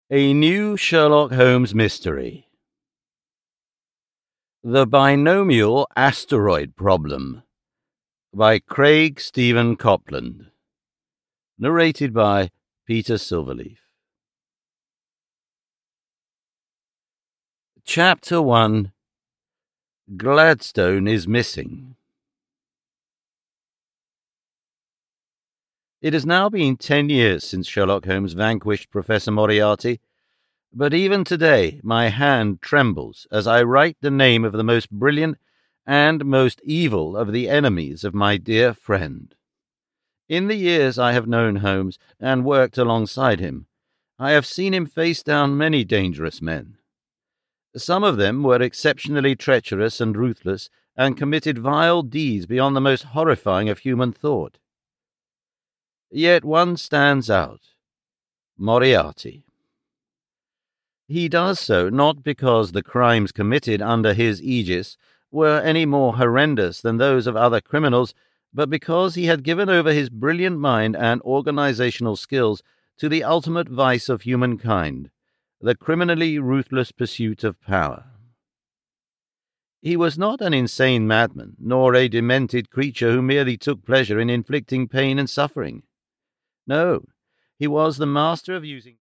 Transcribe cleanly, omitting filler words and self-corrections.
A new Sherlock Holmes mystery. The Binomial Asteroid Problem by Craig Stephen Copland. Narrated by Peter Silverleaf. Chapter 1. Gladstone is missing. It has now been 10 years since Sherlock Holmes vanquished Professor Moriarty, but even today my hand trembles as I write the name of the most brilliant and most evil of the enemies of my dear friend. In the years I have known Holmes and worked alongside him, I have seen him face down many dangerous men. Some of them were exceptionally treacherous and ruthless, and committed vile deeds beyond the most horrifying of human thought. Yet one stands out: Moriarty. He does so not because the crimes committed under his aegis were any more horrendous than those of other criminals, but because he had given over his brilliant mind and organizational skills to the ultimate vice of humankind, the criminally ruthless pursuit of power. He was not an insane madman, nor a demented creature who merely took pleasure in inflicting pain and suffering. No, he was the master of using